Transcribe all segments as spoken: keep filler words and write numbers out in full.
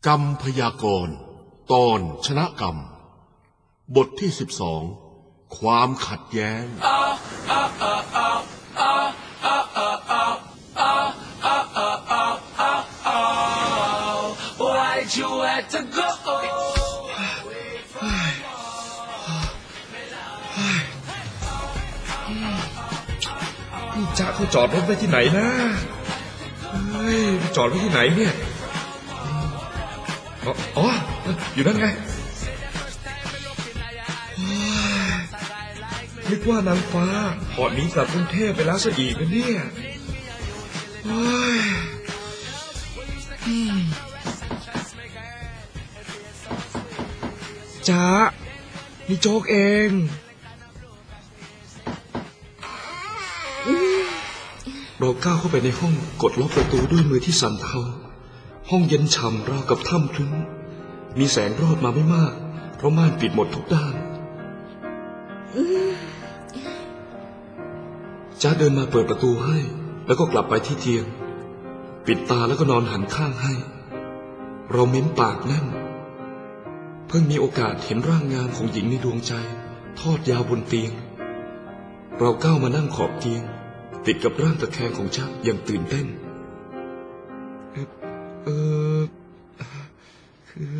กรรมพยากรณ์ตอนชนะกรรมบทที่สิบสองความขัดแย้งนี่จ๊ะเขาจอดรถไว้ที่ไหนนะเฮ้ยจอดไว้ที่ไหนเนี่ยอ๋ออยู่นั่นไงนึกว่านางฟ้าหอหนีกลับกรุงเทพไปแล้วซะอีกนะเนี่ยจ๊ะนี่โจ๊กเองเราก้าวเข้าไปในห้องกดล็อกประตูด้วยมือที่สั่นเทาห้องเย็นฉ่ำราวกับถ้ำครึ้มมีแสงรอดมาไม่มากเพราะม่านปิดหมดทุกด้านจ๊ะเดินมาเปิดประตูให้แล้วก็กลับไปที่เตียงปิดตาแล้วก็นอนหันข้างให้เราเม้มปากแน่นเพิ่งมีโอกาสเห็นร่างงามของหญิงในดวงใจทอดยาวบนเตียงเราก้าวมานั่งขอบเตียงติดกับร่างตะแคงของจ๊ะอย่างตื่นเต้นเออคือ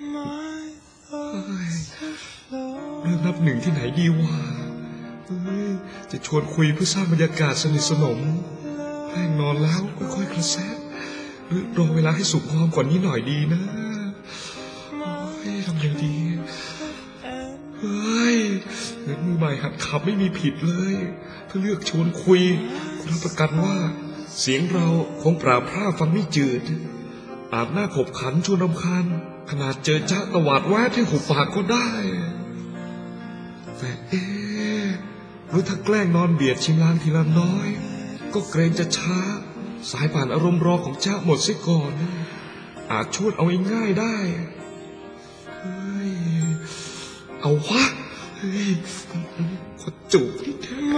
เรื่องนับหนึ่งที่ไหนดีวะจะชวนคุยเพื่อสร้างบรรยากาศสนิทสนมแกล้งนอนแล้วค่อยๆกระแซะหรือรอเวลาให้สุกงอมกว่านี้หน่อยดีนะทำยังดีเฮ้ยเงินมือใหม่หัดขับไม่มีผิดเลยถ้าเลือกชวนคุยรับประกันว่าเสียงเราคงปราบพร่าฟังไม่จืดอาบหน้าขบขันชวนรำคาญขนาดเจอจ๊ะตวาดแวะที่หุบปากก็ได้แต่เอ๊ะหรือถ้าแกล้งนอนเบียดชิมลางทีละน้อยก็เกรงจะช้าสายป่านอารมณ์รอของจ๊ะหมดเสียก่อนอาจชวนเอาง่ายได้เฮ้ยเอาวะเฮ้ยขอจูบนิดเดียว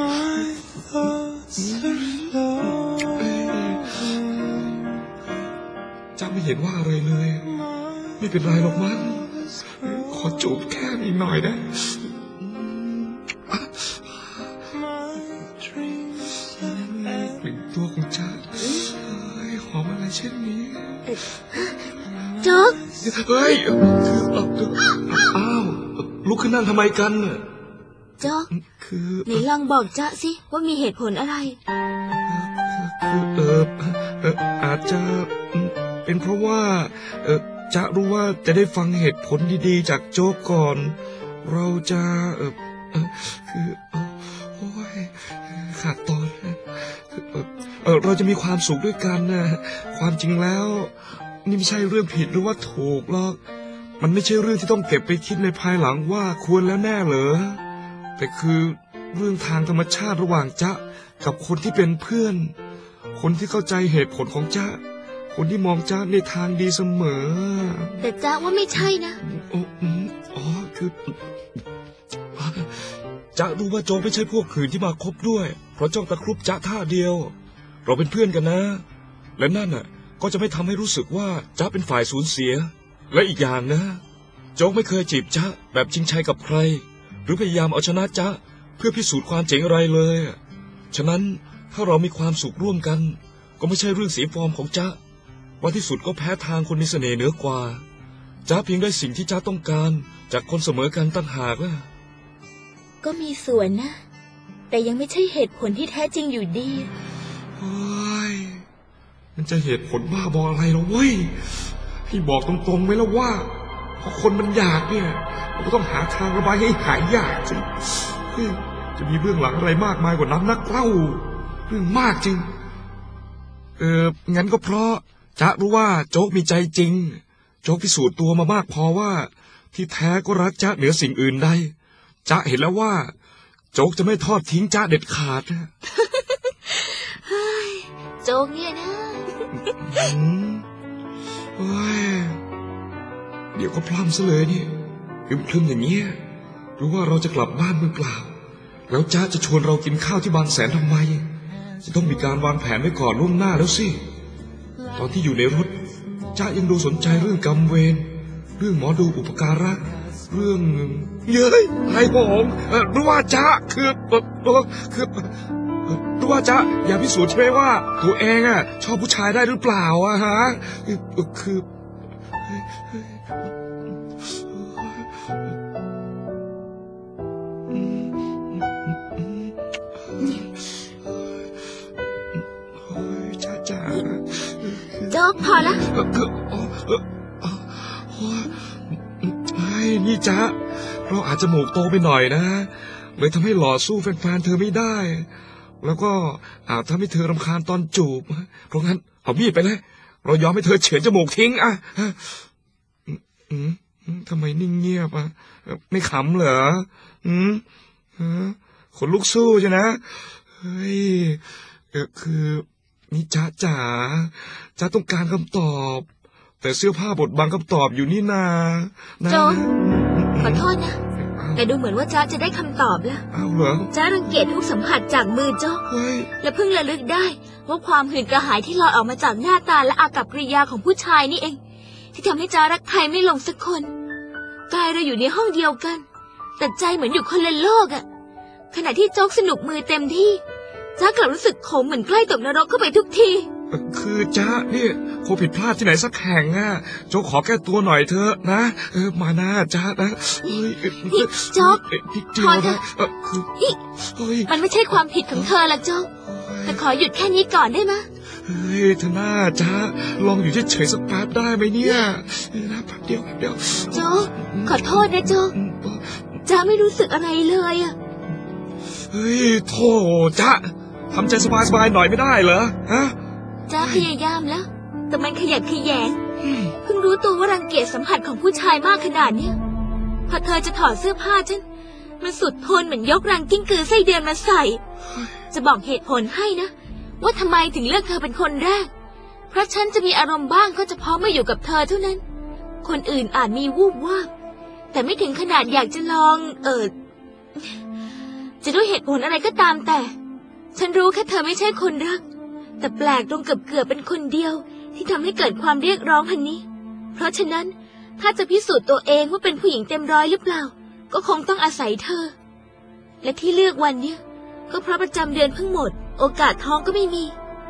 จ๊ะไม่เห็นว่าอะไรเลยไม่เป็นไรหรอกมั้งขอจูบแค่อีกหน่อยนะกลิ่นตัวของจ๊ะหอมอะไรเช่นนี้โจ๊กเฮ้ยอ้าวลุกขึ้นนั่งทำไมกันโจ๊กคือไหนลองบอกจ๊ะสิว่ามีเหตุผลอะไรคือเออเอออาจจะเป็นเพราะว่าเออจ๊ะรู้ว่าจะได้ฟังเหตุผลดีๆจากโจ๊กก่อนเราจะเออเออคือโอ้ยขาดตอนเออเราจะมีความสุขด้วยกันนะความจริงแล้วนี่ไม่ใช่เรื่องผิดหรือว่าถูกหรอกมันไม่ใช่เรื่องที่ต้องเก็บไปคิดในภายหลังว่าควรแล้วแน่เหรอแต่คือเรื่องทางธรรมชาติระหว่างจ๊ะกับคนที่เป็นเพื่อนคนที่เข้าใจเหตุผลของจ๊ะคนที่มองจ๊ะในทางดีเสมอแต่จ๊ะว่าไม่ใช่นะอ๋ออ๋อคือจ๊ะรู้ว่าโจไม่ใช่พวกขืนที่มาคบด้วยเพราะจ้องตะครุบจ๊ะท่าเดียวเราเป็นเพื่อนกันนะและนั่นน่ะก็จะไม่ทำให้รู้สึกว่าจ๊ะเป็นฝ่ายสูญเสียและอีกอย่างนะโจ๊กไม่เคยจีบจ๊ะแบบชิงชัยกับใครหรือพยายามเอาชนะจ๊ะเพื่อพิสูจน์ความเจ๋งอะไรเลยฉะนั้นถ้าเรามีความสุขร่วมกันก็ไม่ใช่เรื่องเสียฟอร์มของจ๊ะวันที่สุดก็แพ้ทางคนมีเสน่ห์เหนือกว่าจ๊ะเพียงได้สิ่งที่จ๊ะต้องการจากคนเสมอกันตั้งหากล่ะก็มีส่วนนะแต่ยังไม่ใช่เหตุผลที่แท้จริงอยู่ดีโอ้ยมันจะเหตุผลบ้าบออะไรหรอเว้ยพี่บอกตรงๆไหมล่ะว่าพอคนมันอยากเนี่ยเราก็ต้องหาทางระบายให้หายอยากสิจะมีเบื้องหลังอะไรมากมายกว่านั้นนักเล่าเรื่องมากจริงเอองั้นก็เพราะจ๊ะรู้ว่าโจ๊กมีใจจริงโจ๊กพิสูจน์ตัวมามากพอว่าที่แท้ก็รักจ๊ะเหนือสิ่งอื่นใดจ๊ะเห็นแล้วว่าโจ๊กจะไม่ทอดทิ้งจ๊ะเด็ดขาดโจ๊กเนี่ยนะโอ้ยเดี๋ยวก็พลั้มซะเลยนี่คลึมๆอย่างเงี้ยรู้ว่าเราจะกลับบ้านมือเปล่าแล้วจ๊ะจะชวนเรากินข้าวที่บางแสนทำไมจะต้องมีการวางแผนไว้ก่อนล่วงหน้าแล้วสิตอนที่อยู่ในรถจ๊ะยังดูสนใจเรื่องกรรมเวรเรื่องหมอดูอุปการะเรื่องเย้ยไอ้หงหรือว่าจ๊ะคือคือหรือว่าจ๊ะอยากพิสูจน์ใช่ไหมว่าตัวเองอ่ะชอบผู้ชายได้หรือเปล่าอ่ะฮะคือจ๊ะจ๊ะโจ๊กพอละไอ้นี่จ๊ะเราอาจจะหมูกโตไปหน่อยนะเลยทำให้หล่อสู้แฟนๆเธอไม่ได้แล้วก็อาจทำให้เธอรำคาญตอนจูบเพราะงั้นเอามีดไปเลยเรายอมให้เธอเฉือนจมูกทิ้งอ่ะอืมทำไมนิ่งเงียบอ่ะไม่ขำเหรออืมขนลุกสู้ใช่นะเฮ้ยคือนี่จ๊ะจ๋าจ๊ะต้องการคำตอบแต่เสื้อผ้าบดบังคำตอบอยู่นี่นาโจขอโทษนะแต่ดูเหมือนว่าจ๊ะจะได้คำตอบแล้วอ้าวเหรอจ๊ะรังเกียจทุกสัมผัสจากมือโจ๊กและเพิ่งระลึกได้ว่าความหื่นกระหายที่ลอยออกมาจากหน้าตาและอากัปกิริยาของผู้ชายนี่เองที่ทำให้จ๊ะรักใครไม่ลงสักคนกายเราอยู่ในห้องเดียวกันแต่ใจเหมือนอยู่คนละโลกอะขณะที่โจ๊กสนุกมือเต็มที่จ๊ะกลับรู้สึกขมเหมือนใกล้ตกนรกเข้าไปทุกทีคือจ๊ะนี่คงผิดพลาดที่ไหนสักแห่งอ่ะโจ๊กขอแก้ตัวหน่อยเถอะนะเออมาหน้าจ๊ะนะนี่โจ๊กพอเถอะมันไม่ใช่ความผิดของเธอละโจ๊กแต่ขอหยุดแค่นี้ก่อนได้ไหมเฮ้ยเธอหน้าจ๊ะลองอยู่เฉยๆสักแป๊บได้ไหมเนี่ยนะแป๊บเดียวแป๊บเดียวโจ๊กขอโทษนะโจ๊กจ๊ะไม่รู้สึกอะไรเลยอ่ะเฮ้ยโธ่จ๊ะทำใจสบายๆหน่อยไม่ได้เหรอฮะจ๊ะพยายามแล้วแต่มันขยักขยแยงเพิ่งรู้ตัวว่ารังเกียจสัมผัสของผู้ชายมากขนาดนี้พอเธอจะถอดเสื้อผ้าฉันมันสุดทนเหมือนยกรังกิ้งกือไส้เดือนมาใส่จะบอกเหตุผลให้นะว่าทำไมถึงเลือกเธอเป็นคนแรกเพราะฉันจะมีอารมณ์บ้างก็เฉพาะเมื่ออยู่กับเธอเท่านั้นคนอื่นอาจมีวูบวาบแต่ไม่ถึงขนาดอยากจะลองเออจะด้วยเหตุผลอะไรก็ตามแต่ฉันรู้แค่เธอไม่ใช่คนรักแต่แปลกตรงเกือบเกือบเป็นคนเดียวที่ทำให้เกิดความเรียกร้องพันนี้เพราะฉะนั้นถ้าจะพิสูจน์ตัวเองว่าเป็นผู้หญิงเต็มร้อยหรือเปล่าก็คงต้องอาศัยเธอและที่เลือกวันเนี้ยก็เพราะประจำเดือนเพิ่งหมดโอกาสท้องก็ไม่มี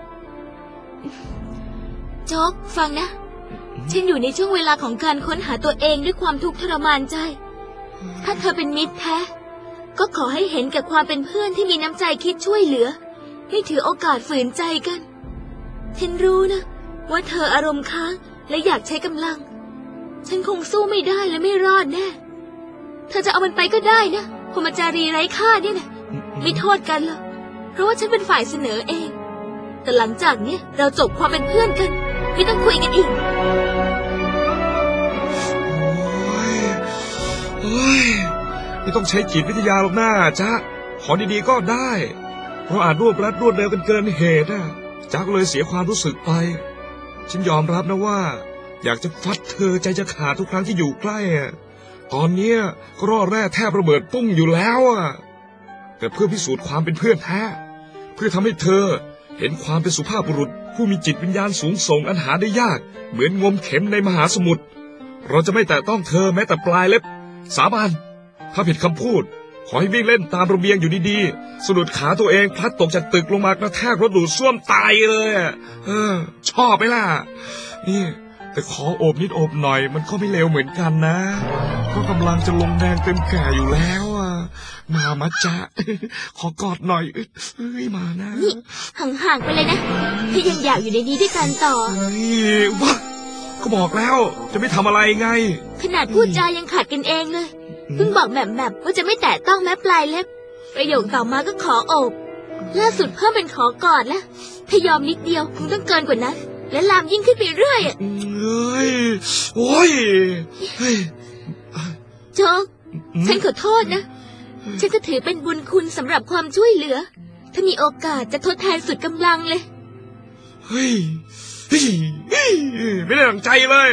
โจ๊กฟังนะฉันอยู่ในช่วงเวลาของการค้นหาตัวเองด้วยความทุกข์ทรมานใจถ้าเธอเป็นมิตรแท้ก็ขอให้เห็นกับความเป็นเพื่อนที่มีน้ำใจคิดช่วยเหลือให้ถือโอกาสฝืนใจกันฉันรู้นะว่าเธออารมณ์ค้างและอยากใช้กำลังฉันคงสู้ไม่ได้และไม่รอดแน่เธอจะเอามันไปก็ได้นะพรหมจารีไร้ค่าเนี่ยนะไม่โทษกันหรอกเพราะว่าฉันเป็นฝ่ายเสนอเองแต่หลังจากเนี้ยเราจบความเป็นเพื่อนกันไม่ต้องคุยกันอีกโอ้ยโอ้ยไม่ต้องใช้จิตวิทยาหรอกหน้าจ๊ะขอดีๆก็ได้เพราะอาจรวบรัดรวดเร็วกันเกินเหตุนะจ๊ะก็เลยเสียความรู้สึกไปฉันยอมรับนะว่าอยากจะฟัดเธอใจจะขาดทุกครั้งที่อยู่ใกล้ตอนนี้ก็ร่อแร่แทบระเบิดปุ้งอยู่แล้วอ่ะแต่เพื่อพิสูจน์ความเป็นเพื่อนแท้เพื่อทำให้เธอเห็นความเป็นสุภาพบุรุษผู้มีจิตวิญญาณสูงส่งอันหาได้ยากเหมือนงมเข็มในมหาสมุทรเราจะไม่แตะต้องเธอแม้แต่ปลายเล็บสาบานถ้าผิดคำพูดขอให้วิ่งเล่นตามระเบียงอยู่ดีๆสะดุดขาตัวเองพลัดตกจากตึกลงมากระแทกรถดูดซ่วมตายเลยเออชอบไหมล่ะนี่แต่ขอโอบนิดโอบหน่อยมันก็ไม่เลวเหมือนกันนะเพราะกำลังจะลงแดงเต็มแก่อยู่แล้วอ่ะมามาจ๊ะขอกอดหน่อยเอ้ยมานะนี่ห่างๆไปเลยนะที่ยังอยากอยู่ในนี้ด้วยกันต่อนี่วะก็บอกแล้วจะไม่ทำอะไรไงขนาดพูดจายังขัดกันเองเลยเพิ่งบอกแบบแบบว่าจะไม่แตะต้องแม้ปลายเล็บประโยคต่อมาก็ขอโอบล่าสุดเพิ่มเป็นขอกอดแล้วถ้ายอมนิดเดียวคงต้องเกินกว่านั้นและลามยิ่งขึ้นไปเรื่อยอ่ะเฮ้ยโอ้ยโจ๊กฉันขอโทษนะฉันจะถือเป็นบุญคุณสำหรับความช่วยเหลือถ้ามีโอกาสจะทดแทนสุดกำลังเลยเฮ้ยไม่ได้ตั้งใจเลย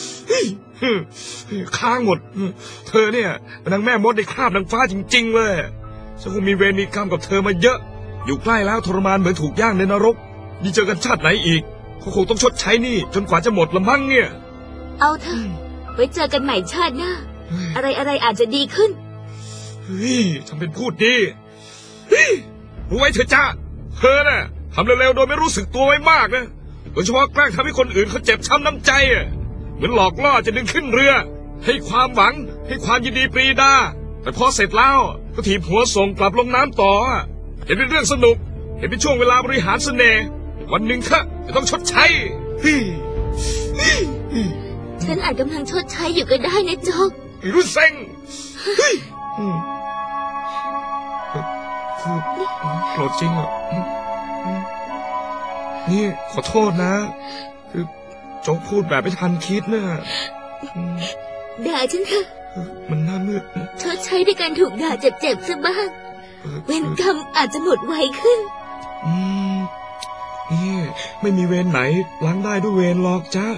ค้างหมดเธอเนี่ยเป็นนางแม่มดในคราบนางฟ้าจริงๆเลยฉันคงมีเวรมีกรรมกับเธอมาเยอะอยู่ใกล้แล้วทรมานเหมือนถูกย่างในนรกนี่เจอกันชาติไหนอีกคเขาคงต้องชดใช้หนี้จนกว่าจะหมดละมั้งเนี่ยเอาเถอะไว้เจอกันใหม่ชาติหน้าอะไรอะไรอาจจะดีขึ้นเฮ้ยทำเป็นพูดดีเฮ้ยรู้ไว้เถอะจ้าเธอน่ะทำเร็วๆโดยไม่รู้สึกตัวไว้มากนะโดยเฉพาะแกล้งทำให้คนอื่นเขาเจ็บช้ำน้ำใจอ่ะเหมือนหลอกล่อจะดึงขึ้นเรือให้ความหวังให้ความยินดีปรีดาแต่พอเสร็จแล้วก็ถีบหัวส่งกลับลงน้ำต่อเห็นเป็นเรื่องสนุกเห็นเป็นช่วงเวลาบริหารเสน่ห์วันหนึ่งค่ะจะต้องชดใช้ฉันอาจกำลังชดใช้อยู่ก็ได้นะจ๊อกรู้เซ็งโกรธจริงอ่ะนี่ขอโทษนะคือโจ๊กพูดแบบไม่ทันคิดนะด่าฉันเถอะมันน่ามืดชดใช้ด้วยการถูกด่าเจ็บๆซะบ้างเวรกรรมอาจจะหมดไวขึ้นอืมนี่ไม่มีเวรไหนล้างได้ด้วยเวรหรอกจ้ะ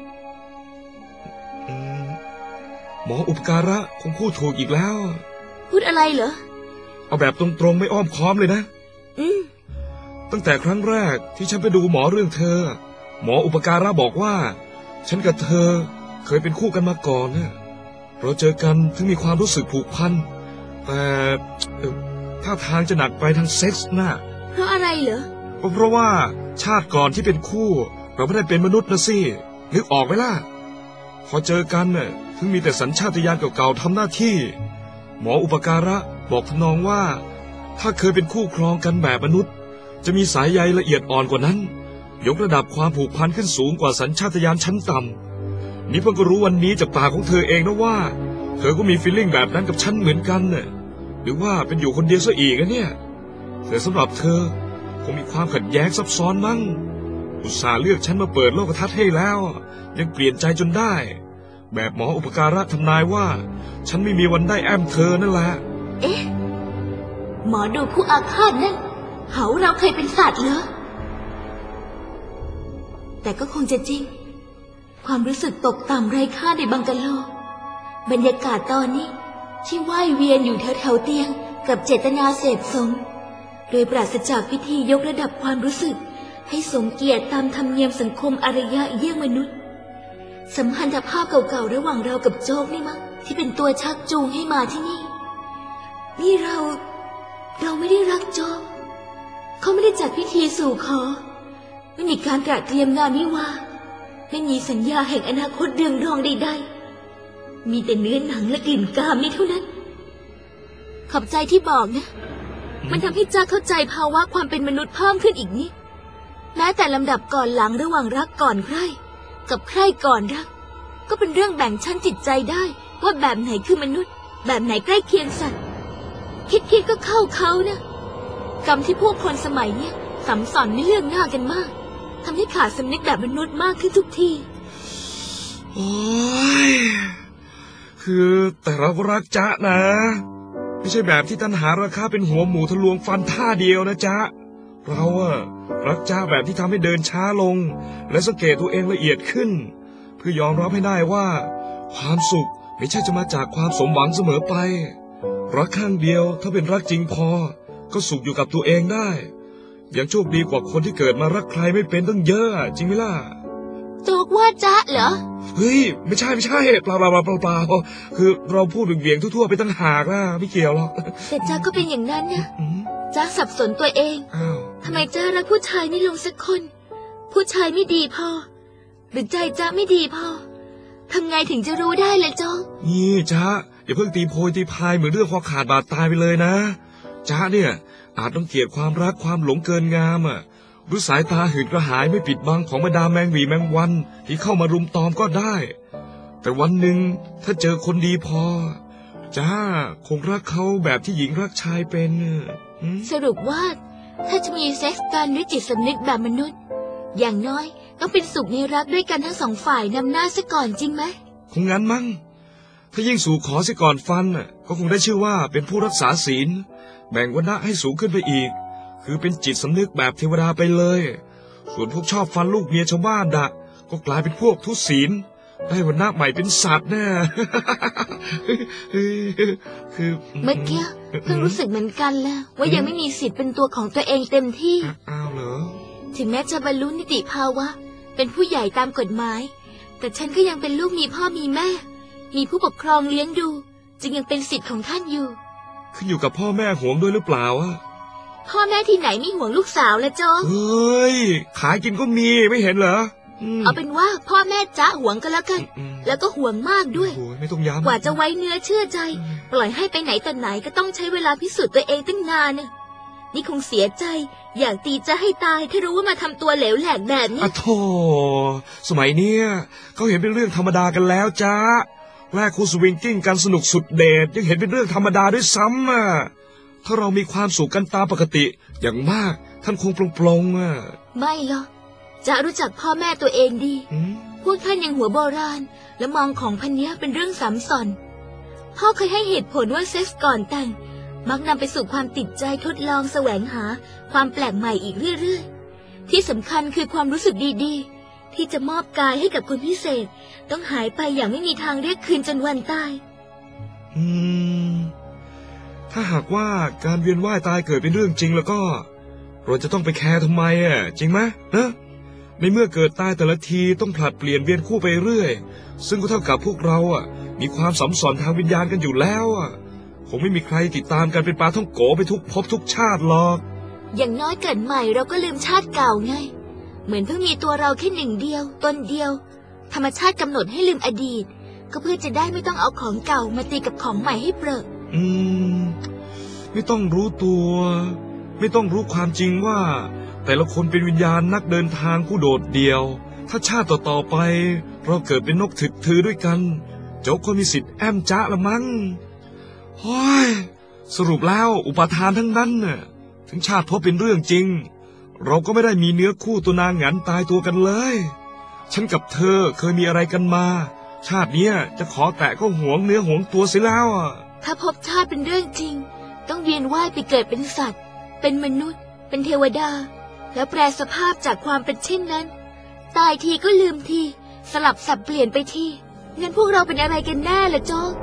หมออุปการะคงพูดถูกอีกแล้วพูดอะไรเหรอเอาแบบตรงๆไม่อ้อมค้อมเลยนะอืมตั้งแต่ครั้งแรกที่ฉันไปดูหมอเรื่องเธอหมออุปการะบอกว่าฉันกับเธอเคยเป็นคู่กันมาก่อนนะเราเจอกันถึงมีความรู้สึกผูกพันแต่ท่าทางจะหนักไปทางเซ็กส์นะเพราะอะไรเหรอก็เพราะว่าชาติก่อนที่เป็นคู่เราไม่ได้เป็นมนุษย์นะสินึกออกไหมล่ะพอเจอกันน่ะถึงมีแต่สัญชาตญาณเก่าๆทำหน้าที่หมออุปการะบอกทำนองว่าถ้าเคยเป็นคู่ครองกันแบบมนุษย์จะมีสายใยละเอียดอ่อนกว่านั้นยกระดับความผูกพันขึ้นสูงกว่าสัญชาตญาณชั้นต่ำนี่เพิ่งก็รู้วันนี้จากปากของเธอเองนะว่าเธอก็มีฟีลลิ่งแบบนั้นกับฉันเหมือนกันน่ะหรือว่าเป็นอยู่คนเดียวซะอีกนะเนี่ยแต่สำหรับเธอคงมีความขัดแย้งซับซ้อนมั้งอุตส่าห์เลือกฉันมาเปิดโลกทัศน์ให้แล้วยังเปลี่ยนใจจนได้แบบหมออุปการะทำนายว่าฉันไม่มีวันได้แอมเธอนั่นแหละเอ๊ะหมอดูผู้อาฆาตนั่นเขาเราเคยเป็นสัตว์เหรอแต่ก็คงจะจริงความรู้สึกตกต่ำไร้ค่าในบังกะโลบรรยากาศตอนนี้ที่ว่ายเวียนอยู่แถวๆเตียงกับเจตนาเสพสมโดยปราศจากพิธียกระดับความรู้สึกให้สมเกียรติตามธรรมเนียมสังคมอารยะเยี่ยงมนุษย์สัมพันธภาพเก่าๆระหว่างเรากับโจ๊กนี่มั้งที่เป็นตัวชักจูงให้มาที่นี่นี่เราเราไม่ได้รักโจ๊กเขาไม่ได้จัดพิธีสู่ขอไม่มีการตระเตรียมงานวิวาห์ไม่มีสัญญาแห่งอนาคตเรืองรองใดๆมีแต่เนื้อหนังและกลิ่นกามนี่เท่านั้นขอบใจที่บอกนะมันทำให้จ้าเข้าใจภาวะความเป็นมนุษย์เพิ่มขึ้นอีกนิดแม้แต่ลำดับก่อนหลังระหว่างรักก่อนใคร่กับใคร่ก่อนรักก็เป็นเรื่องแบ่งชั้นจิตใจได้ว่าแบบไหนคือมนุษย์แบบไหนใกล้เคียงสัตว์คิดๆก็เข้าเขานะกรรมที่พวกคนสมัยเนี้ยสัมสอนไม่เลือกหน้ากันมากทำให้ขาดสำนึกแบบมนุษย์มากขึ้นทุกทีโอ้ยคือแต่เราก็รักจ๊ะนะไม่ใช่แบบที่ตัณหาราคาเป็นหัวหมูทะลวงฟันท่าเดียวนะจ๊ะเราอะรักจ๊ะแบบที่ทำให้เดินช้าลงและสังเกตตัวเองละเอียดขึ้นเพื่อยอมรับให้ได้ว่าความสุขไม่ใช่จะมาจากความสมหวังเสมอไปรักข้างเดียวถ้าเป็นรักจริงพอก็สุขอยู่กับตัวเองได้ยังโชคดีกว่าคนที่เกิดมารักใครไม่เป็นตั้งเยอะจริงไหมล่ะโจ๊กว่าจ๊ะเหรอเฮ้ยไม่ใช่ไม่ใช่เปล่าเปล่าเปล่าเปล่าคือเราพูดเบี่ยงๆทั่วๆไปตั้งหากนะไม่เกี่ยวหรอกแต่จ๊ะก็เป็นอย่างนั้นนะจ๊ะสับสนตัวเองทำไมจ๊ะรักผู้ชายไม่ลงสักคนผู้ชายไม่ดีพอหรือใจจ๊ะไม่ดีพอทำไงถึงจะรู้ได้ล่ะโจ๊กนี่จ๊ะอย่าเพิ่งตีโพยตีพายเหมือนเรื่องคอขาดบาดตายไปเลยนะจ๊ะเนี่ยอาจต้องเกลียดความรักความหลงเกินงามอ่ะหรือสายตาหื่นกระหายไม่ปิดบังของบรรดาแมงหวีแมงวันที่เข้ามารุมตอมก็ได้แต่วันหนึ่งถ้าเจอคนดีพอจ้าคงรักเขาแบบที่หญิงรักชายเป็นสรุปว่าถ้าจะมีเซ็กส์กันด้วยจิตสำนึกแบบมนุษย์อย่างน้อยต้องเป็นสุขในรักด้วยกันทั้งสองฝ่ายนำหน้าซะก่อนจริงไหมคงงั้นมั้งถ้ายิ่งสู่ขอซะก่อนฟันก็คงได้ชื่อว่าเป็นผู้รักษาศีลแบ่งวรรณะให้สูงขึ้นไปอีกคือเป็นจิตสำนึกแบบเทวดาไปเลยส่วนพวกชอบฟันลูกเมียชาวบ้านดะก็กลายเป็นพวกทุศีลได้วรรณะใหม่เป็นสัตว์แน่คือเมื่อกี้เพิ่งรู้สึกเหมือนกันแล้วว่ายังไม่มีสิทธิ์เป็นตัวของตัวเองเต็มที่อ้าวเหรอถึงแม้จะบรรลุนิติภาวะเป็นผู้ใหญ่ตามกฎหมายแต่ฉันก็ยังเป็นลูกมีพ่อมีแม่มีผู้ปกครองเลี้ยงดูจึงยังเป็นสิทธิ์ของท่านอยู่ขึ้นอยู่กับพ่อแม่หวงด้วยหรือเปล่าอะพ่อแม่ที่ไหนไม่หวงลูกสาวละจ๊อเฮ้ยขายกินก็มีไม่เห็นเหรอเอาเป็นว่าพ่อแม่จ๊ะหวงกันแล้วกันแล้วก็หวงมากด้วยไม่ต้องย้ำกว่าจะไว้เนื้อเชื่อใจปล่อยให้ไปไหนต่อไหนก็ต้องใช้เวลาพิสูจน์ตัวเองตั้งนานน่ะนี่คงเสียใจอยากตีจะให้ตายถ้ารู้ว่ามาทำตัวเหลวแหลกแบบนี้อะโธ่สมัยเนี้ยเขาเห็นเป็นเรื่องธรรมดากันแล้วจ้าแลกคู่สวิงกิ้งกันสนุกสุดเดชยังเห็นเป็นเรื่องธรรมดาด้วยซ้ำอ่ะถ้าเรามีความสุขกันตามปกติอย่างมากท่านคงปลงๆอ่ะไม่หรอกจะรู้จักพ่อแม่ตัวเองดีพวกท่านยังหัวโบราณและมองของพันนี้เป็นเรื่องซ้ำซ้อนพ่อเคยให้เหตุผลว่าเซ็กส์ก่อนแต่งมักนำไปสู่ความติดใจทดลองแสวงหาความแปลกใหม่อีกเรื่อยๆที่สำคัญคือความรู้สึกดีๆที่จะมอบกายให้กับคนพิเศษต้องหายไปอย่างไม่มีทางเรียกคืนจนวันตายอืมถ้าหากว่าการเวียนว่ายตายเกิดเป็นเรื่องจริงแล้วก็เราจะต้องไปแคร์ทำไมอ่ะจริงไหมนะในเมื่อเกิดตายแต่ละทีต้องผลัดเปลี่ยนเวียนคู่ไปเรื่อยซึ่งก็เท่ากับพวกเราอ่ะมีความสัมพันธ์ทางวิญญาณกันอยู่แล้วอ่ะคงไม่มีใครติดตามกันเป็นปลาท่องโกไปทุกภพทุกชาติหรอกอย่างน้อยเกิดใหม่เราก็ลืมชาติเก่าไงเหมือนเพิ่งมีตัวเราแค่หนึ่งเดียวตนเดียวธรรมชาติกำหนดให้ลืมอดีตก็เพื่อจะได้ไม่ต้องเอาของเก่ามาตีกับของใหม่ให้เปรอะอืมไม่ต้องรู้ตัวไม่ต้องรู้ความจริงว่าแต่ละคนเป็นวิญญาณนักเดินทางผู้โดดเดี่ยวถ้าชาติต่อๆไปเราเกิดเป็นนกถึกถือด้วยกันเจ้าคนมีสิทธิ์แอมจ้าละมั้งโอ้ยสรุปแล้วอุปทานทั้งนั้นน่ะถึงชาติพบเป็นเรื่องจริงเราก็ไม่ได้มีเนื้อคู่ตัวนางหงันตายตัวกันเลยฉันกับเธอเคยมีอะไรกันมาชาติเนี้ยจะขอแตะก็หวงเนื้อหวงตัวเสียแล้วอ่ะถ้าพบชาติเป็นเรื่องจริงต้องเวียนว่ายไปเกิดเป็นสัตว์เป็นมนุษย์เป็นเทวดาแล้วแปลสภาพจากความเป็นเช่นนั้นตายทีก็ลืมทีสลับสับเปลี่ยนไปทีงั้นพวกเราเป็นอะไรกันแน่ล่ะจ๊อก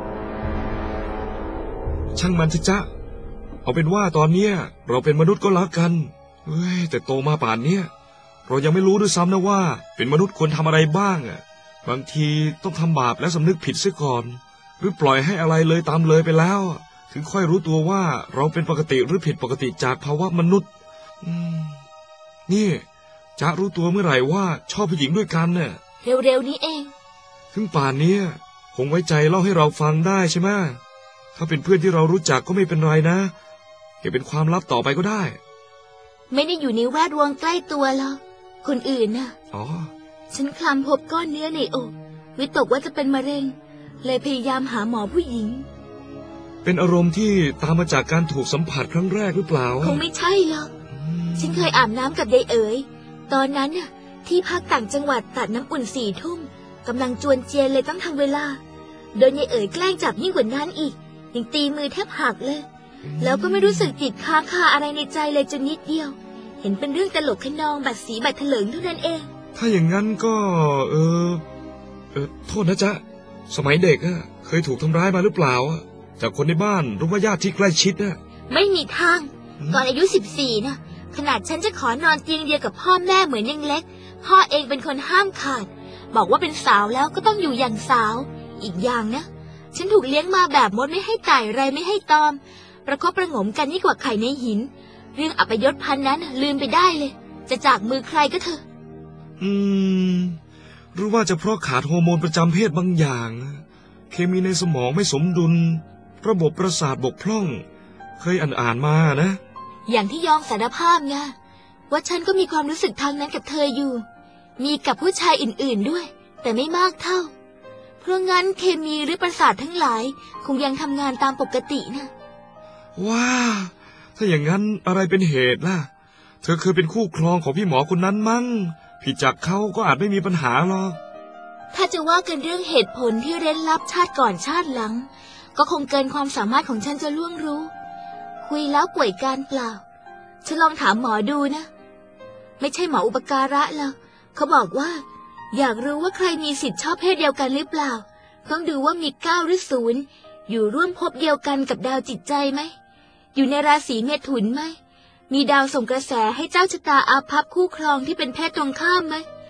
ช่างมันสิจ๊ะเอาเป็นว่าตอนเนี้ยเราเป็นมนุษย์ก็แล้วกันเฮ้ยแต่โตมาป่านเนี้ยเรายังไม่รู้ด้วยซ้ำนะว่าเป็นมนุษย์ควรทำอะไรบ้างอ่ะบางทีต้องทำบาปและสำนึกผิดเสียก่อนหรือปล่อยให้อะไรเลยตามเลยไปแล้วถึงค่อยรู้ตัวว่าเราเป็นปกติหรือผิดปกติจากภาวะมนุษย์อืมนี่จ๊ะรู้ตัวเมื่อไหร่ว่าชอบผู้หญิงด้วยกันเนี่ยเร็วๆนี้เองถึงป่านนี้คงไว้ใจเล่าให้เราฟังได้ใช่ไหมถ้าเป็นเพื่อนที่เรารู้จักก็ไม่เป็นไรนะเก็บเป็นความลับต่อไปก็ได้ไม่ได้อยู่ในแวดวงใกล้ตัวหรอกคนอื่นน่ะอ๋อฉันคลำพบก้อนเนื้อในอกวิตกว่าจะเป็นมะเร็งเลยพยายามหาหมอผู้หญิงเป็นอารมณ์ที่ตามมาจากการถูกสัมผัสครั้งแรกหรือเปล่าคงไม่ใช่หรอกฉันเคยอาบน้ำกับยายเอ๋ยตอนนั้นน่ะที่พักต่างจังหวัดตัดน้ำอุ่นสี่ทุ่มกำลังจวนเจียนเลยต้องทำเวลาโดนยายเอ๋ยแกล้งจับยิ่งกว่านั้นอีกยังตีมือแทบหักเลยแล้วก็ไม่รู้สึกติดค้างคาอะไรในใจเลยจนนิดเดียวเห็นเป็นเรื่องตลกขนองบัดสีบัดเถลิงเท่านั้นเองถ้าอย่างนั้นก็เออเออโทษนะจ๊ะสมัยเด็กอะเคยถูกทำร้ายมาหรือเปล่าจากคนในบ้านหรือว่าญาติที่ใกล้ชิดอะไม่มีทางตอนอายุสิบสี่นะขนาดฉันจะขอนอนเตียงเดียวกับพ่อแม่เหมือนยังเล็กพ่อเองเป็นคนห้ามขาดบอกว่าเป็นสาวแล้วก็ต้องอยู่อย่างสาวอีกอย่างนะฉันถูกเลี้ยงมาแบบมดไม่ให้ไต่ไรไม่ให้ตอมประคบประหงมกันยิ่งกว่าไข่ในหินเรื่องอัปยศพันนั้นลืมไปได้เลยจะจากมือใครก็เถอะอืมหรือว่าจะเพราะขาดฮอร์โมนประจำเพศบางอย่างเคมีในสมองไม่สมดุลระบบประสาทบกพร่องเคยอ่านอ่านมานะอย่างที่ยองสารภาพไงว่าฉันก็มีความรู้สึกทางนั้นกับเธออยู่มีกับผู้ชายอื่นๆด้วยแต่ไม่มากเท่าเพราะงั้นเคมีหรือประสาททั้งหลายคงยังทำงานตามปกตินะว้าถ้าอย่างนั้นอะไรเป็นเหตุล่ะเธอเคยเป็นคู่ครองของพี่หมอคนนั้นมั้งผิดจากเขาก็อาจไม่มีปัญหาหรอกถ้าจะว่ากันเรื่องเหตุผลที่เร้นลับชาติก่อนชาติหลังก็คงเกินความสามารถของฉันจะล่วงรู้คุยแล้วป่วยการเปล่าฉันลองถามหมอดูนะไม่ใช่หมออุปการะหรอกเขาบอกว่าอยากรู้ว่าใครมีสิทธิ์ชอบเพศเดียวกันหรือเปล่าต้องดูว่ามีเก้าหรือศูนย์อยู่ร่วมภพเดียวกันกับดาวจิตใจไหมอยู่ในราศีเมถุนไหมมีดาวส่งกระแสให้เจ้าชะตาอาภัพคู่ครองที่เป็นเพศตรงข้ามไหม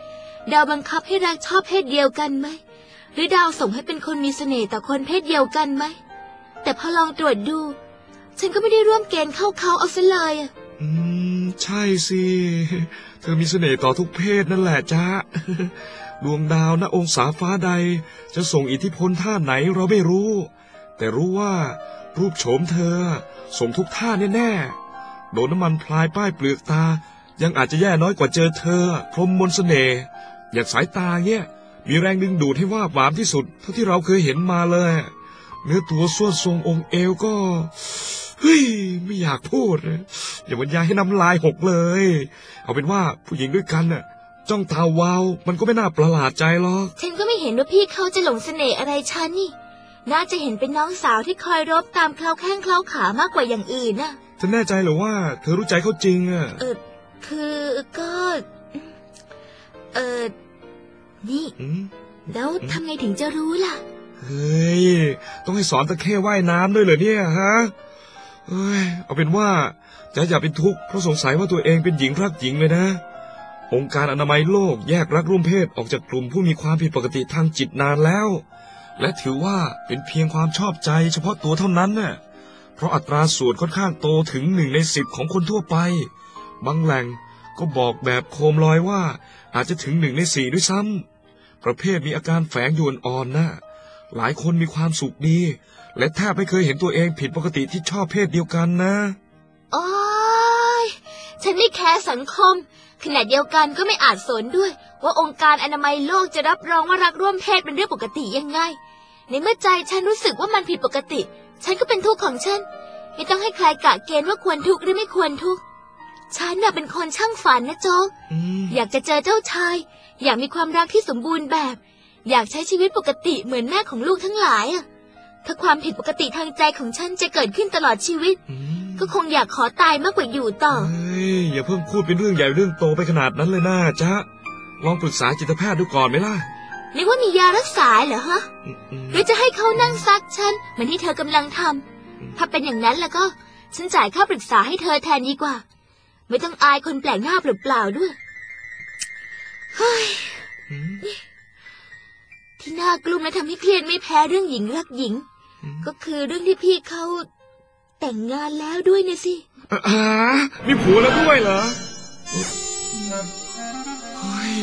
ดาวบังคับให้รักชอบเพศเดียวกันไหมหรือดาวส่งให้เป็นคนมีเสน่ห์ต่อคนเพศเดียวกันไหมแต่พอลองตรวจดูฉันก็ไม่ได้ร่วมเกณฑ์เข้าเขาเอาซะเลยอ่ะอืมใช่สิเธอมีเสน่ห์ต่อทุกเพศนั่นแหละจ๊ะดวงดาวณองศาฟ้าใดจะส่งอิทธิพลท่าไหนเราไม่รู้แต่รู้ว่ารูปโฉมเธอส่งทุกท่าแน่ๆโดนน้ำมันพลายป้ายเปลือกตายังอาจจะแย่น้อยกว่าเจอเธอพรหมมนต์เสน่ห์อย่างสายตาเนี่ยมีแรงดึงดูดให้ว่าหวานที่สุดเท่าที่เราเคยเห็นมาเลยเนื้อตัวส่วนทรงองค์เอวก็เฮ้ยไม่อยากพูดอย่าบรรยายให้น้ำลายหกเลยเอาเป็นว่าผู้หญิงด้วยกันน่ะจ้องตาวาวมันก็ไม่น่าประหลาดใจหรอกฉันก็ไม่เห็นว่าพี่เขาจะหลงเสน่ห์อะไรฉันนี่น่าจะเห็นเป็นน้องสาวที่คอยรบตามเคล้าแข้งเคล้าขามากกว่าอย่างอื่นน่ะเธอแน่ใจหรือว่าเธอรู้ใจเขาจริงอ่ะเออคือก็เออนี่แล้วทำไงถึงจะรู้ล่ะเฮ้ยต้องให้สอนตะเข้ว่ายน้ำด้วยเหรอเนี่ยฮะเอ้ยเอาเป็นว่าจะอย่าเป็นทุกข์เพราะสงสัยว่าตัวเองเป็นหญิงรักหญิงเลยนะองค์การอนามัยโลกแยกรักร่วมเพศออกจากกลุ่มผู้มีความผิดปกติทางจิตนานแล้วและถือว่าเป็นเพียงความชอบใจเฉพาะตัวเท่านั้นน่ะเพราะอัตราส่วนค่อนข้างโตถึงหนึ่งในสิบของคนทั่วไปบางแหล่งก็บอกแบบโคมลอยว่าอาจจะถึงหนึ่งในสี่ด้วยซ้ำประเภทมีอาการแฝงอยู่อ่อนๆนะหลายคนมีความสุขดีและแทบไม่เคยเห็นตัวเองผิดปกติที่ชอบเพศเดียวกันนะโอ๊ยฉันไม่แคร์สังคมขณะเดียวกันก็ไม่อาจสนด้วยว่าองค์การอนามัยโลกจะรับรองว่ารักร่วมเพศเป็นเรื่องปกติยังไงในเมื่อใจฉันรู้สึกว่ามันผิดปกติฉันก็เป็นทุกข์ของฉันไม่ต้องให้ใครกะเกณฑ์ว่าควรทุกข์หรือไม่ควรทุกข์ฉันน่ะเป็นคนช่างฝันนะโจ๊กอยากจะเจอเจ้าชายอยากมีความรักที่สมบูรณ์แบบอยากใช้ชีวิตปกติเหมือนแม่ของลูกทั้งหลายอ่ะถ้าความผิดปกติทางใจของฉันจะเกิดขึ้นตลอดชีวิตก็คงอยากขอตายมากกว่าอยู่ต่อเฮ้ยอย่าเพิ่งพูดเป็นเรื่องใหญ่เรื่องโตไปขนาดนั้นเลยนะจ๊ะลองปรึกษาจิตแพทย์ดูก่อนไหมล่ะนึกว่ามียารักษาเหรอฮะหรือจะให้เขานั่งซักฉันเหมือนที่เธอกำลังทำถ้าเป็นอย่างนั้นแล้วก็ฉันจ่ายค่าปรึกษาให้เธอแทนดีกว่าไม่ต้องอายคนแปลกหน้าเปล่าๆด้วยเฮ้ยที่น่ากลุ้มและทำให้เครียดไม่แพ้เรื่องหญิงรักหญิงก็คือเรื่องที่พี่เขาแต่งงานแล้วด้วยนะสิอ่ามีผัวแล้วด้วยเหรอเฮ้ย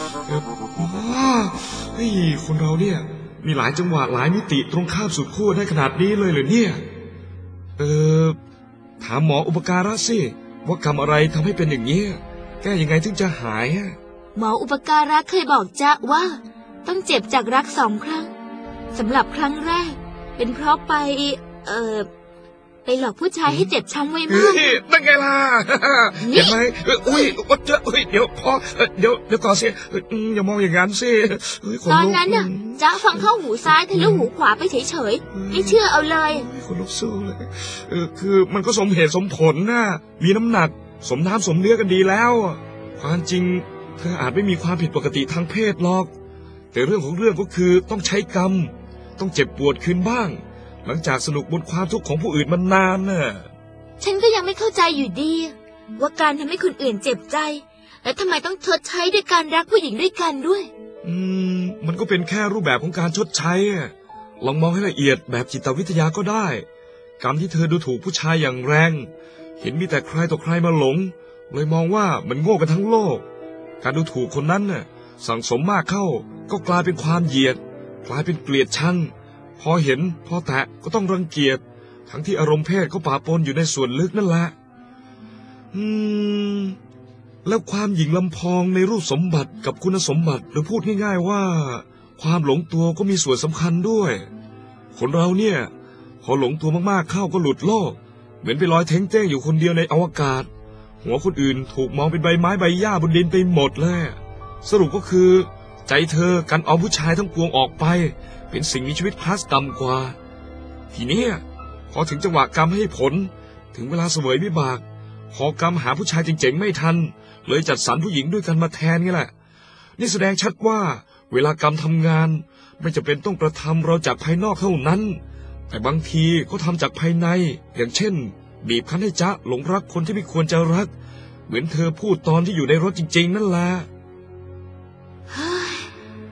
เฮ้ยคนเราเนี่ยมีหลายจังหวะหลายมิติตรงข้ามสุดขั้วได้ขนาดนี้เลยเหรอเนี่ยเออถามหมออุปการะสิว่ากรรมอะไรทำให้เป็นอย่างนี้แก้ยังไงถึงจะหายหมออุปการะเคยบอกจ๊ะว่าต้องเจ็บจากรักสองครั้งสำหรับครั้งแรกเป็นเพราะไปเอ่อไปหลอกผู้ชายให้เจ็บช้ำไว้มากนั่นไงล่ะเห็นไหมอุ้ยวัดเจอเฮ้ยเดี๋ยวพอเดี๋ยวเดี๋ยวก่อนสิอย่ามองอย่างนั้นสิตอนนั้นน่ะจ๊ะฟังเข้าหูซ้ายทะลุหูขวาไปเฉยๆไม่เชื่อเอาเลยคนลุกสู้เลยเออคือมันก็สมเหตุสมผลนะมีน้ำหนักสมน้ำสมเนื้อกันดีแล้วความจริงเธออาจไม่มีความผิดปกติทางเพศหรอกแต่เรื่องของเรื่องก็คือต้องใช้กรรมต้องเจ็บปวดคืนบ้างหลังจากสนุกบนความทุกข์ของผู้อื่นมานานน่ะฉันก็ยังไม่เข้าใจอยู่ดีว่าการทำให้คนอื่นเจ็บใจแล้วทำไมต้องชดใช้ด้วยการรักผู้หญิงด้วยกันด้วยอืมมันก็เป็นแค่รูปแบบของการชดใช้ลองมองให้ละเอียดแบบจิตวิทยาก็ได้กรรมที่เธอดูถูกผู้ชายอย่างแรงเห็นมีแต่ใครต่อใครมาหลงเลยมองว่ามันโง่กันทั้งโลกการดูถูกคนนั้นน่ะสั่งสมมากเข้าก็กลายเป็นความเหยียดกลายเป็นเกลียดชังพอเห็นพอแตะก็ต้องรังเกียจทั้งที่อารมณ์เพศก็ปะปนอยู่ในส่วนลึกนั่นแหละอืมแล้วความหญิงลำพองในรูปสมบัติกับคุณสมบัติหรือพูดง่ายๆว่าความหลงตัวก็มีส่วนสำคัญด้วยคนเราเนี่ยพอหลงตัวมากๆเข้าก็หลุดโลกเหมือนไปลอยเท้งเต้งอยู่คนเดียวในอวกาศหัวคนอื่นถูกมองเป็นใบไม้ใบหญ้าบนดินไปหมดเลยสรุปก็คือใจเธอกันเอาผู้ชายทั้งปวงออกไปเป็นสิ่งมีชีวิตคลาสต่ำกว่าทีนี้พอถึงจังหวะกรรมให้ผลถึงเวลาเสวยวิบากพอกรรมหาผู้ชายเจ๋งๆไม่ทันเลยจัดสรรผู้หญิงด้วยกันมาแทนนี่แหละนี่แสดงชัดว่าเวลากรรมทำงานไม่จำเป็นต้องกระทำเราจากภายนอกเท่านั้นแต่บางทีก็ทำจากภายในอย่างเช่นบีบคั้นให้จ๊ะหลงรักคนที่ไม่ควรจะรักเหมือนเธอพูดตอนที่อยู่ในรถจริงๆนั่นแหละฮ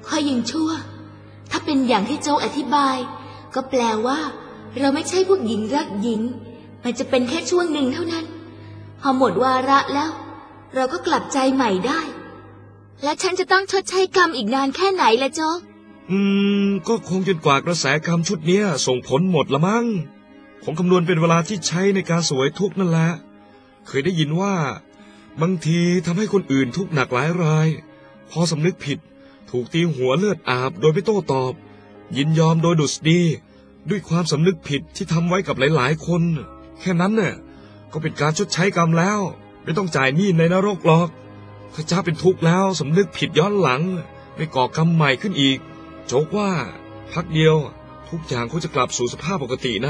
ค่อยยังชั่วถ้าเป็นอย่างที่โจ๊กอธิบายก็แปลว่าเราไม่ใช่พวกหญิงรักหญิงมันจะเป็นแค่ช่วงหนึ่งเท่านั้นพอหมดวาระแล้วเราก็กลับใจใหม่ได้และฉันจะต้องชดใช้กรรมอีกนานแค่ไหนล่ะโจ๊กอืมก็คงจนกว่ากระแสกรรมชุดเนี้ยส่งผลหมดละมั้งผมคำนวณเป็นเวลาที่ใช้ในการสวยทุกข์นั่นแหละเคยได้ยินว่าบางทีทำให้คนอื่นทุกข์หนักหลายรายพอสำนึกผิดถูกตีหัวเลือดอาบโดยไม่โต้ตอบยินยอมโดยดุษฎีด้วยความสำนึกผิดที่ทำไว้กับหลายๆคนแค่นั้นเนี่ยก็เป็นการชดใช้กรรมแล้วไม่ต้องจ่ายหนี้ในนรกหรอกถ้าเจ้าเป็นทุกข์แล้วสำนึกผิดย้อนหลังไม่ก่อกรรมใหม่ขึ้นอีกโจ๊กว่าพักเดียวทุกอย่างคงจะกลับสู่สภาพปกตินะ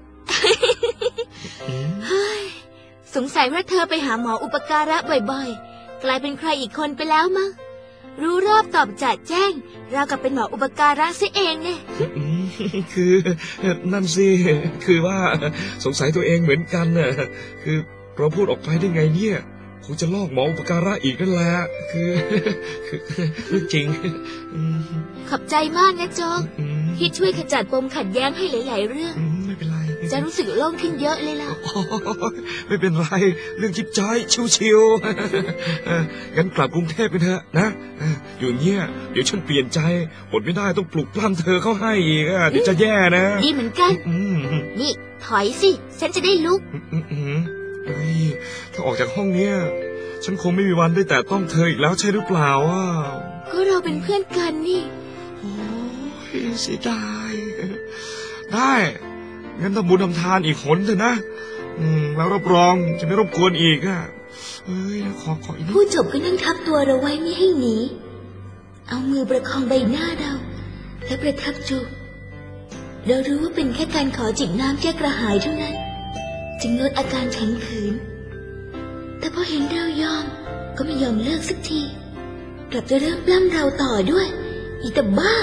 สงสัยว่าเธอไปหาหมออุปการะบ่อยๆกลายเป็นใครอีกคนไปแล้วมั้งรู้รอบตอบจัดแจ้งเรากับเป็นหมออุปการะซะเองเนี่ยคือนั่นสิคือว่าสงสัยตัวเองเหมือนกันน่ะคือเราพูดออกไปได้ไงเนี่ยคงจะลอกหมออุปการะอีกนั่นแหละคือคือเรื่องจริงขอบใจมากนะโจ๊กที่ช่วยขจัดปมขัดแย้งให้หลายๆเรื่องไม่เป็นไรจะรู้สึกโล่งขึ้นเยอะเลยล่ะไม่เป็นไรเรื่องจิ๊บจ้อยชิวๆงั้นกลับกรุงเทพกันเถอะนะอยู่เงี้ยเดี๋ยวฉันเปลี่ยนใจอดไม่ได้ต้องปลุกปล้ำเธอเข้าให้อีกเดี๋ยวจะแย่นะดีเหมือนกันนี่ถอยสิฉันจะได้ลุกเฮ้ยถ้าออกจากห้องเนี้ยฉันคงไม่มีวันได้แต่ต้องเธออีกแล้วใช่หรือเปล่าอ่ะก็เราเป็นเพื่อนกันนี่โอ้ยเสียดายได้งั้นทำบุญทำทานอีกหนเถอะนะอืมแล้วรับรองจะไม่รบกวนอีกอ่ะเอ้ยขอขออีกนิดพูดจบก็นั่งทับตัวเราไว้ไม่ให้หนีเอามือประคองใบหน้าเราและประทับจูบเรารู้ว่าเป็นแค่การขอจิบน้ำแก้กระหายเท่านั้นจึงลดอาการขันขืนแต่พอเห็นเรายอมก็ไม่ยอมเลิกสักทีกลับจะเริ่มปล้ำเราต่อด้วยอีตาบ้า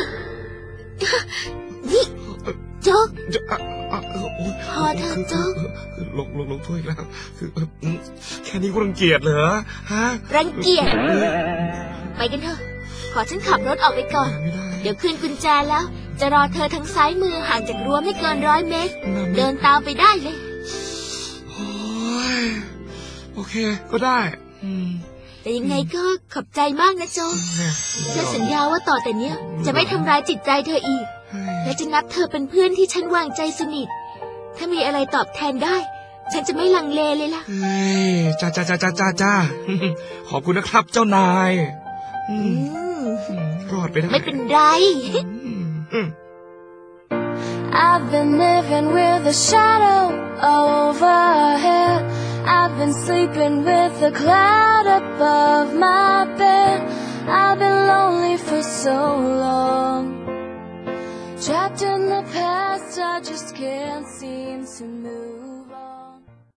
นี่โจ๊กพอเธอโจ๊กลงลงลงถ้วยแล้วคือแค่นี้ก็รังเกียจเหรอฮะรังเกียจไปกันเถอะขอฉันขับรถออกไปก่อนเดี๋ยวคืนกุญแจแล้วจะรอเธอทางซ้ายมือห่างจากรั้วไม่เกินร้อยเมตรเดินตามไปได้เลยโอเคก็ได้แต่ยังไงก็ขอบใจมากนะโจ๊กฉันสัญญาว่าต่อแต่เนี้ยจะไม่ทำร้ายจิตใจเธออีกและจะนับเธอเป็นเพื่อนที่ฉันวางใจสนิทถ้ามีอะไรตอบแทนได้ฉันจะไม่ลังเลเลยล่ะเฮ้ยจ้าจ้าจ้าจ้าจ้าจ้าขอบคุณนะครับเจ้านายรอดไปได้ไม่เป็นไร I've been living with a shadow overhead I've been sleeping with a cloud above my bed I've been lonely for so long Trapped in the past I just can't seem to move on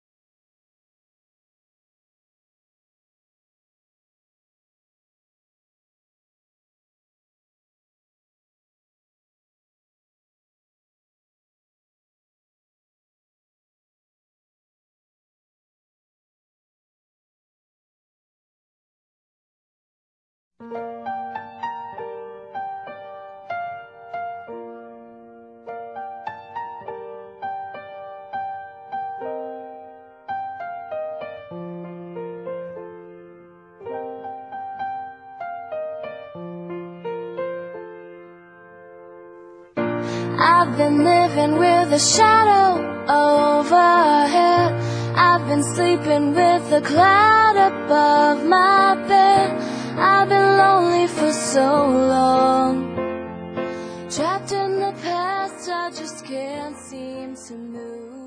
I've been living with a shadow overhead I've been sleeping with a cloud above my bed I've been lonely for so long Trapped in the past I just can't seem to move